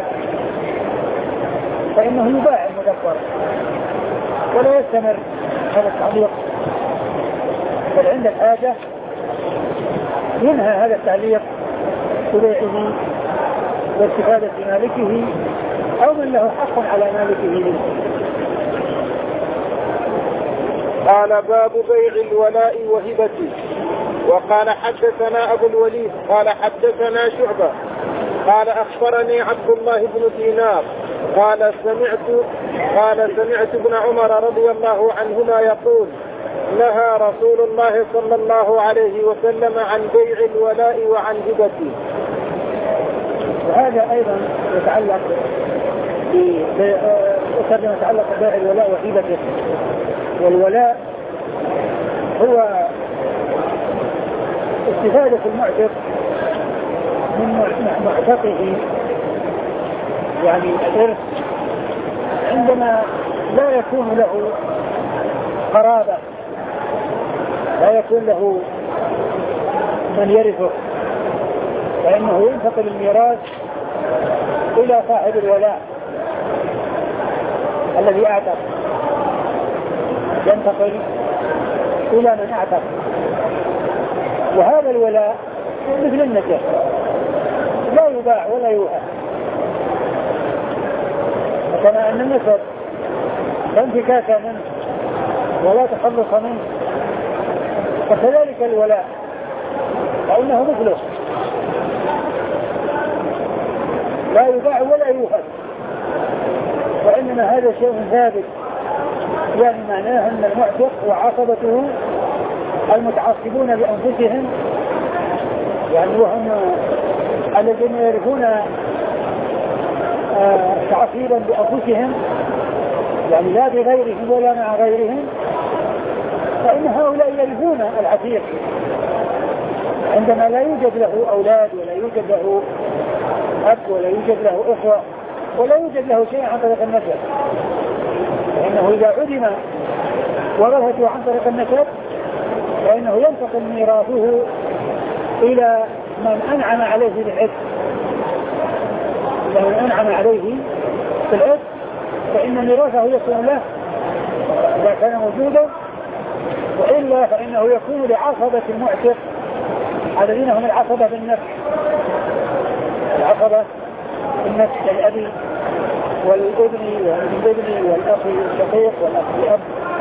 فإنه يباع المدبر ولا يستمر هذا التعليق، بل عند الحاجة ينهى هذا التعليق ببيعه واستفادة مالكه أو من له حق على مالكه منه. قال باب بيع الولاء وهبته. وقال حدثنا أبو الوليد قال حدثنا شعبة قال أخبرني عبد الله بن دينار قال سمعت قال سمعت ابن عمر رضي الله عنهما يقول نهى رسول الله صلى الله عليه وسلم عن بيع الولاء وعن هبته. وهذا أيضا يتعلق بترجمة يتعلق ببيع الولاء وهبته. والولاء هو استفادة المعتق من معتقه يعني الإرث عندما لا يكون له قرابة لا يكون له من يرثه فإنه ينتقل الميراث إلى صاحب الولاء الذي أعتق ينتقل إلى من أعتق. وهذا الولاء مثل النكاح لا يباع ولا يوهب كما أن النسب لا انفكاك منه ولا تخلص منه فكذلك الولاء فإنه مثله لا يباع ولا يوهب وإنما هذا شيء ثابت يعني معناه أن المعتق وعصبته المتعصبون بأنفسهم يعني وهم الذين يعرفون آه تعصيبا بأنفسهم يعني لا بغيرهم ولا مع غيرهم فإن هؤلاء يرثون العتيق عندما لا يوجد له أولاد ولا يوجد له أب ولا يوجد له إخوة ولا يوجد له شيء عن طريق النسب فإنه إذا عدم ورثته عن طريق النسب فإنه ينتقل ميراثه إلى من أنعم عليه بالعتق إذا من أنعم عليه بالعتق فإن ميراثه يكون له إذا كان موجودا وإلا فإنه يكون لعصبة المعتق الذين هم العصبة بالنفس العصبة بالنفس كالأبي والابن والابن والأخ الشقيق والأخ الأب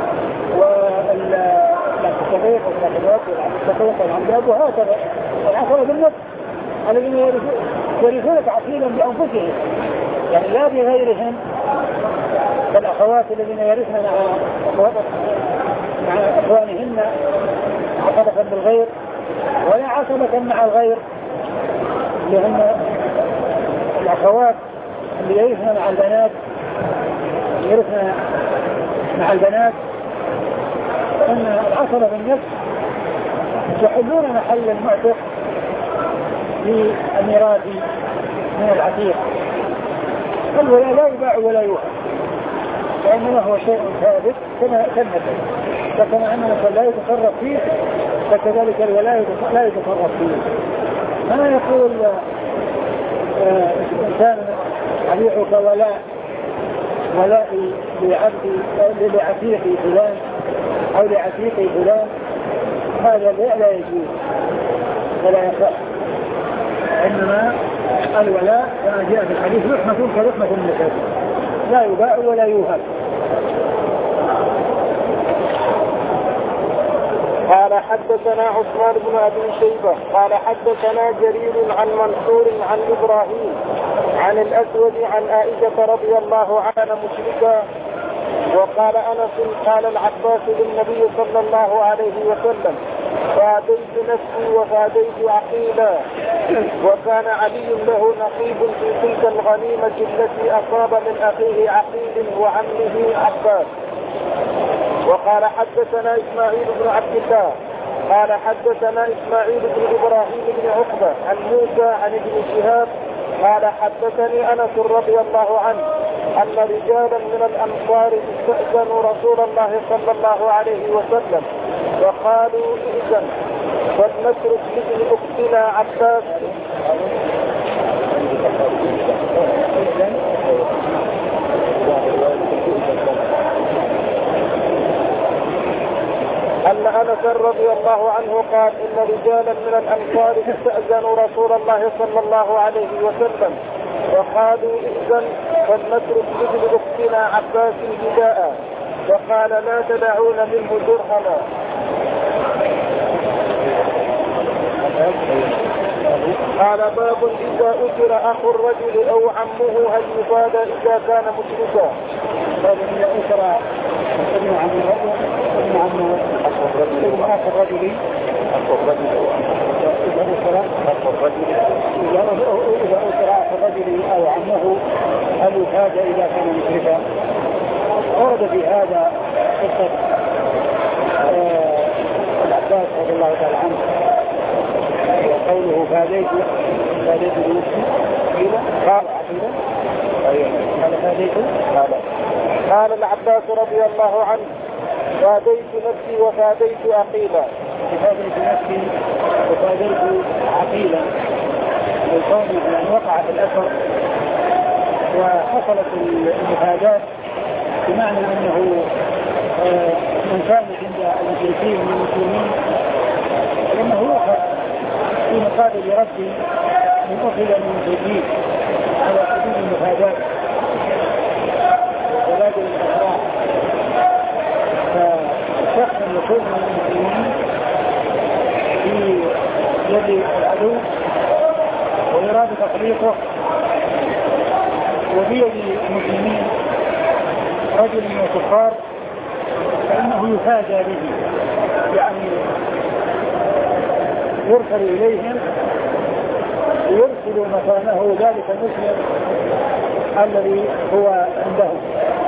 والأخ الشقيق والأخ الأب والأخ الشقيق والعم الأب وهكذا العصبة بالنفس الذين يرثون تعصيبا بأنفسهم يعني لا بغيرهم كالأخوات الذين يرثن مع مع إخوانهن عصبة بالغير ولا عصبة مع الغير لأن الأخوات اللي يرثن مع البنات يرثن مع البنات فإن العصبة بالنفس يحلون محل المعتق للميراث من العتيق. الولاء لا يباع ولا يوهب لأنه هو شيء ثابت كما كالنسب فكما أن النسب لا يتصرف فيه فكذلك الولاء لا يتصرف فيه. ما يقول إنسان أبيعك ولاء ولائي لعبد لعتيق فلان أو لعتيق فلان هذا لا يجوز ولا يصح. إنما الولاء كما جاء في الحديث لحمة كلحمة النسب لا يباع ولا يوهب. قال حدثنا عثمان بن أبي شيبة قال حدثنا جرير عن منصور عن إبراهيم عن الأسود عن عائشة رضي الله عنها مشركا. وقال أنس قال العباس للنبي صلى الله عليه وسلم فاديت نفسي وفاديت عقيلا. وكان علي له نصيب في تلك الغنيمة التي أصاب من أخيه عقيل وعمه عباس. وقال حدثنا إسماعيل بن عبد الله قال حدثنا إسماعيل بن إبراهيم بن عقبة عن موسى عن ابن شهاب قال حدثني أنس رضي الله عنه أن رجالا من الأنصار استأذنوا رسول الله صلى الله عليه وسلم وقالوا إذن فلنترك لابن أختنا عباس أن أنس رضي الله عنه قال إن رجالا من الأنصار استأذنوا رسول الله صلى الله عليه وسلم وقالوا إذن فلنترك لابن أختنا عباس الفداء وقال لا تدعون منه درهما. قال باب إذا أجر أخو الرجل أو عمه هل يفاد إذا كان مشركا. باب إذا أجر ابن عم الرجل ابن عم أخو الرجل أخو الرجل أخو الرجل إذا أجر أخو الرجل أو عمه هل يفاد إذا كان مشركا. ورد في هذا قصة العباس رضي الله تعالى عنه وقوله فاديت فاديت بنفسي قال عقيلا قال فاديت قال العباس رضي الله عنه فاديت نفسي وفاديت عقيلا. فاديت نفسي وفاديت عقيلا القوم يعني وقع في الأثر وحصلت المفادات بمعنى أنه من كان عند المشركين من المسلمين فإنه يؤخذ في مقابل رد من أخذ من المشركين على سبيل المفادات وتبادل الأسرار. فالشخص يكون من المسلمين في يد العدو ويراد تطليقه وبيد المسلمين رجل من الكفار فإنه يفادى به يعني يرسل إليهم ويرسل مكانه ذلك المسلم الذي هو عندهم.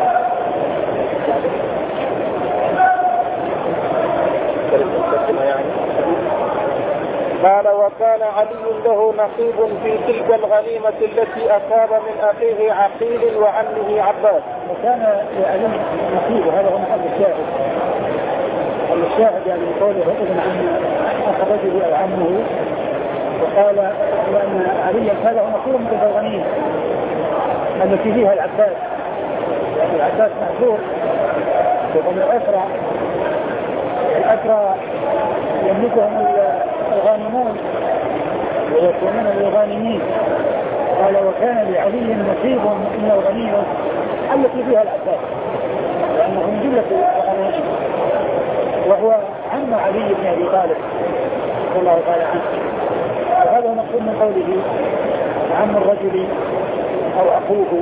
قال وكان علي له نصيب في تلك الغنيمة التي أصاب من أخيه عقيل وعمه عباس. وكان لعلي نصيب وهذا هو محل الشاهد. الشاهد يعني قوله ابن عم أخ الرجل أو عمه وقال وأن علي هذا هو نصيب من الغنيمة التي فيها العباس. يعني العباس محظور وقال الأسرى الأسرى يملكهم الغانمون ويكونون للغانمين. قال وكان لعلي نصيب من الغنيمة التي فيها العباس لأنه من جملة الغنائم وهو عم علي بن أبي طالب رضي الله تعالى عنه. وهذا مقصود من قوله عم الرجل أو أخوه.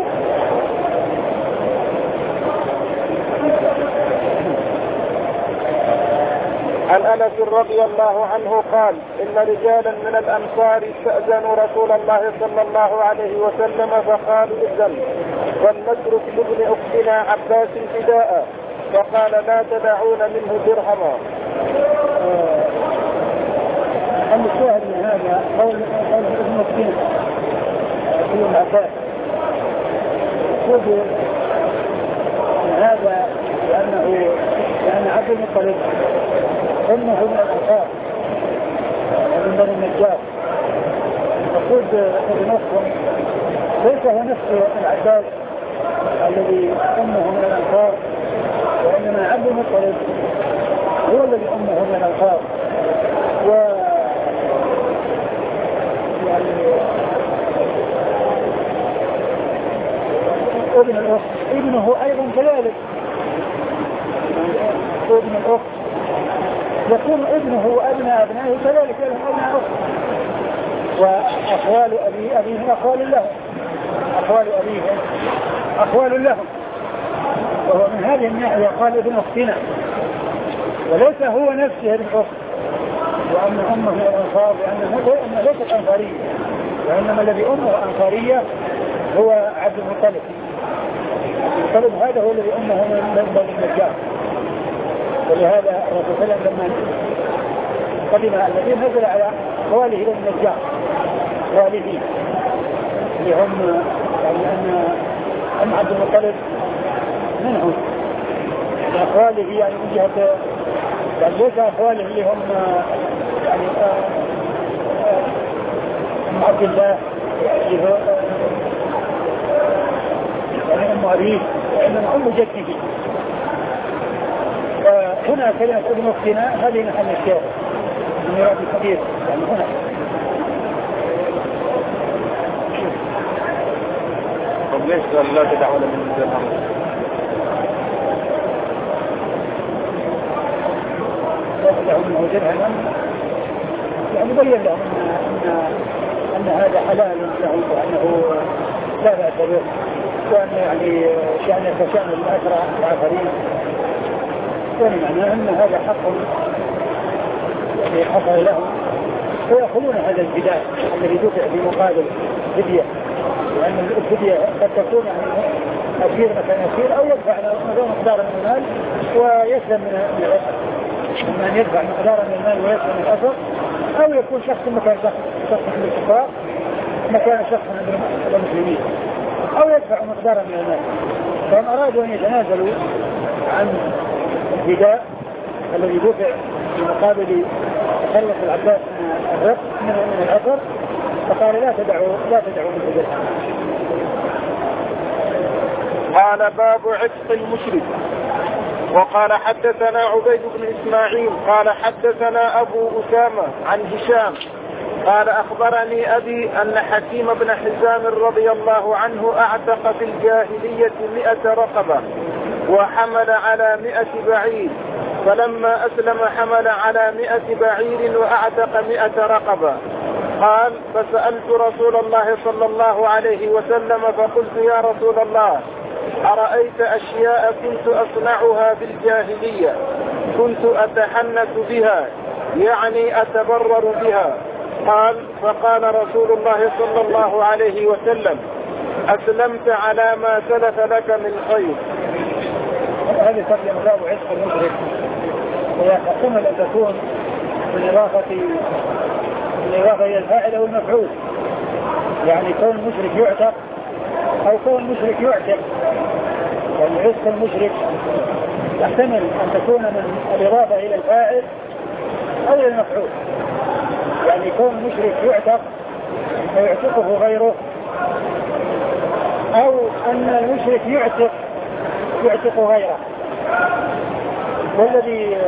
عن أنس رضي الله عنه قال إن رجالا من الأنصار استأذنوا رسول الله صلى الله عليه وسلم فقالوا إذن فلنترك لابن أختنا عباس فداء فقال لا تدعون منه درهما. الشاهد من هذا قول ابن أختنا في العباس يقول هذا لأنه لأن عبد المطلب إنه من الأنصار ومن بني النجار يقول ابن أختهم ليس هو نفس العباس الذي أمه من الأنصار، وإنما عبد المطلب هو الذي أمه من الأنصار. و يعني ابن الأخت ابنه أيضا كذلك، ابن الأخت يكون ابنه وأبناء أبنائه كذلك لهم أبناء أخت، وأخوال أبي أبيهم أخوال لهم، أخوال أبيهم أخوال لهم. وهو من هذه الناحية قال ابن أختنا، وليس هو نفسه ابن أخت، وأن أمه من الأنصار، لأنه ليست أنصارية، وإنما الذي أمه أنصارية هو عبد المطلب. عبد المطلب هذا هو الذي أمه من بني النجار. ولهذا الرسول صلى الله عليه وسلم لما قدم الذين نزل على خواله بني النجار، خواله اللي هم يعني أن أم عبد المطلب منهم أخواله، يعني من جهة يعني ليس أخواله اللي هم يعني أم عبد الله اللي هو يعني أم أبيه، وإنما أم جده. فهنا كلمة ابن أختنا هذه محل الشاهد من مراد الحديث، يعني هنا طب ليش قال لا تدعوا من الدرهم؟ لهم درهما، يعني بين لهم أن, أن, أن هذا حلال له، وأنه لا بأس به، وأن يعني شأن كشأن الأسرى الآخرين، وأن معناه أن هذا حق الذي حصل لهم، فيأخذون هذا الفداء الذي دفع في مقابل فدية، لأن الفدية قد تكون يعني أسير مكان أسير، أو يدفع مقدار من المال ويسلم من الأسر، إما أن يدفع مقدارا من المال ويسلم من الأثر، أو يكون شخص مكان شخص شخص من الكفار مكان شخص من المسلمين، أو يدفع مقدارا من المال. فهم أرادوا أن يتنازلوا عن الفداء الذي دفع في مقابل تخلص العباس من الرق من الأثر، فقال لا تدعوا لا تدعوا من الدرهم. قال باب عتق المشرك. وقال حدثنا عبيد بن إسماعيل قال حدثنا أبو أسامة عن هشام قال أخبرني أبي أن حكيم بن حزام رضي الله عنه أعتق في الجاهلية مئة رقبة وحمل على مئة بعير، فلما أسلم حمل على مئة بعير وأعتق مئة رقبة. قال فسألت رسول الله صلى الله عليه وسلم فقلت يا رسول الله أرأيت أشياء كنت أصنعها في الجاهلية كنت أتحنث بها يعني أتبرر بها؟ قال فقال رسول الله صلى الله عليه وسلم أسلمت على ما سلف لك من خير. هذه ترجمة باب عتق المشرك، وهي تحتمل أن تكون بالإضافة بالإضافة إلى الفاعل أو المفعول، يعني كون المشرك يعتق أو كون المشرك يعتق. يعني عتق المشرك يحتمل أن تكون من الإضافة إلى الفاعل أو إلى المفعول، يعني كون المشرك يعتق ويعتقه غيره، أو أن المشرك يعتق يعتق غيره. والذي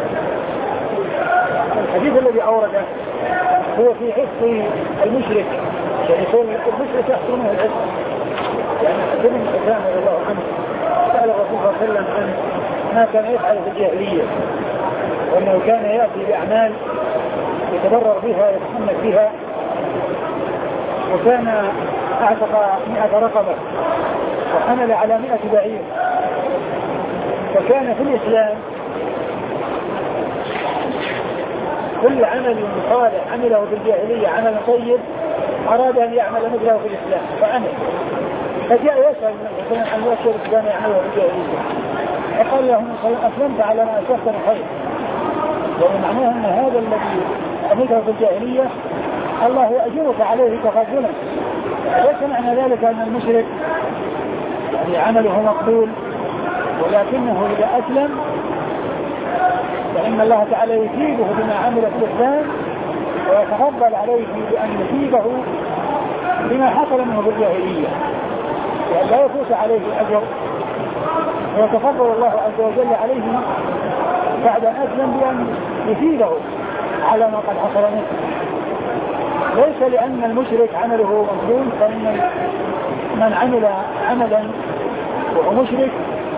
الحديث الذي أورده هو في عتق المشرك، يعني كون المشرك يحصل منه العتق. يعني ابن حزام رضي الله عنه سأل الرسول صلى الله عليه وسلم عن ما كان يفعل في الجاهلية، وأنه كان يأتي بأعمال يتبرر بها يتحمل بها، وكان أعتق مئة رقبة وحمل على مئة بعير. فكان في الإسلام كل عمل صالح عمله في الجاهلية عمل طيب أراد أن يعمل مثله في الإسلام فعمل، فجاء يسأل عن الأشياء التي كان يعملها في الجاهلية، فقال له أسلمت على ما أسلفت من خير. ومعناه أن هذا الذي عمله في الجاهلية الله يأجرك عليه تفضلا. ليس معنى ذلك أن المشرك يعني عمله مقبول، ولكنه إذا أسلم فإن الله تعالى يثيبه بما عمل في الإسلام، ويتفضل عليه بأن يثيبه بما حصل منه في الجاهلية. يعني لا يفوت عليه الأجر ويتفضل الله عز وجل عليه بعد أن أسلم بأن يفيده على ما قد حصل منه. ليس لأن المشرك عمله مردود، فإن من عمل عملا وهو مشرك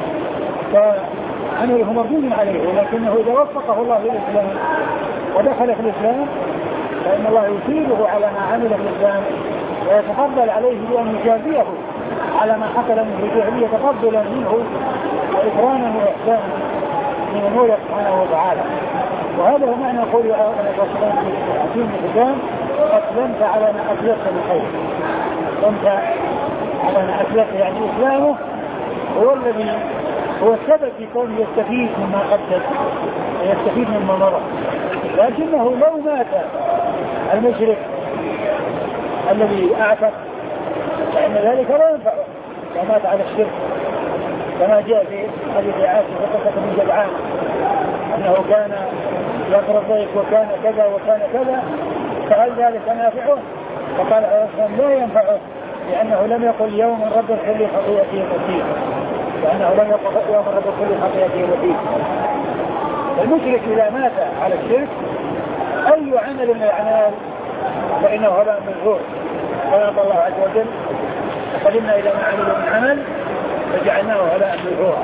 فعمله مردود عليه، ولكنه إذا وفقه الله للإسلام ودخل في الإسلام فإن الله يثيبه على ما عمل في الإسلام ويتفضل عليه بأن يجازيه على ما حصل منه الجاهلية تفضلا منه وإكراما وإحسانا من المولى سبحانه وتعالى. وهذا هو معنى قول الرسول في الإسلام: أسلمت على ما أسلفت من خير. أسلمت على ما أسلفت، يعني إسلامه هو الذي هو السبب في كونه يستفيد مما قدم ويستفيد مما مضى. لكنه لو مات المشرك الذي أعتق فإن ذلك لا ينفعه، لو مات على الشرك، كما جاء في حديث عاصم وقصة بن جدعان أنه كان يقرأ الضيف وكان كذا وكان كذا، فهل ذلك نافعه؟ فقال أصلا لا ينفعه، لأنه لم يقل يوم رب كل خطيئته مصيب، لأنه لم يقل يوم رب كل خطيئته مصيب. المشرك إذا مات على الشرك أي عمل من الأعمال فإنه هباء منثور. قال الله عز وجل: وقدمنا إلى ما عملوا من عمل فجعلناه هباء منثورا.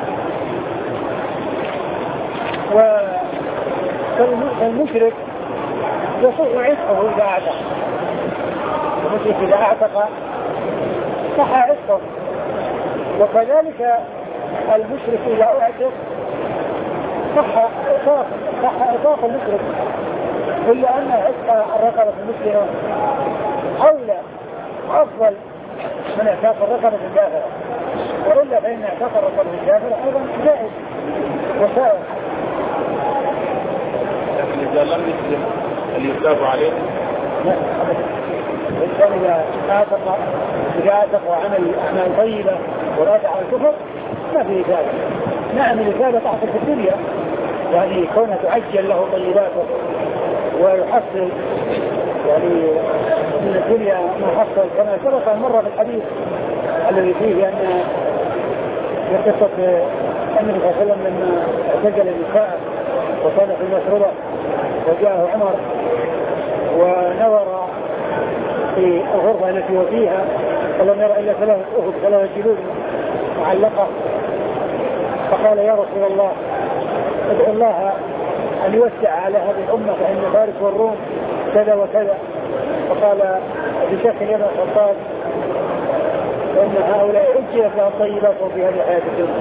فالمشرك يصح عتقه إذا أعتق، المشرك إذا أعتق صح عتقه، وكذلك المشرك إذا أعتق صح إطاق صح إطاق المشرك، إلا أن عتق الرقبة المسلمة أولى وأفضل من اعتاق الرقبة الكافرة، وإلا فإن اعتاق الرقبة الكافرة أيضا جائز وسائر. لكن إذا لم يسلم اللي يثاب عليه لا أبدا. الإنسان إذا أعتق إذا أعتق وعمل أعمال طيبة ورافع على الكفر ما في إثابة. نعم الإثابة تحصل في الدنيا، يعني كونها تعجل له طيباته ويحصل يعني من الدنيا ما حصل، كما سبق مرة في الحديث الذي فيه أن في قصة النبي صلى الله عليه وسلم لما اعتزل النساء وكان في المشروبة وجاءه عمر ونظر في الغرفة التي هو فيها فلم يرى إلا ثلاثة أخذ ثلاثة جلود معلقة، فقال: يا رسول الله ادعو الله أن يوسع على هذه الأمة فإن فارس والروم كذا وكذا. فقال بشكل يد الخطاب: فإن هؤلاء أجلت لها الطيبات وفي هذه الحياة الدنيا.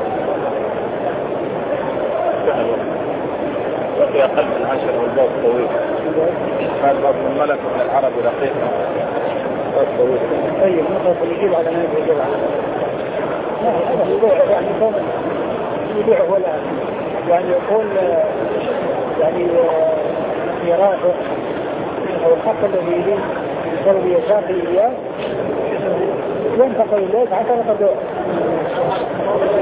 وفي أقل من عشر والباب طويل، هذا باب الملك من العرب رقيق باب طويل. طيب نقص يجيب على ما يجيب على لا هذا يبيع يعني كون يبيع ولا يعني يقول يعني ميراثه أو الحق الذي يريد يسوي يساقي إياه ينتقل إليك حتى نقدر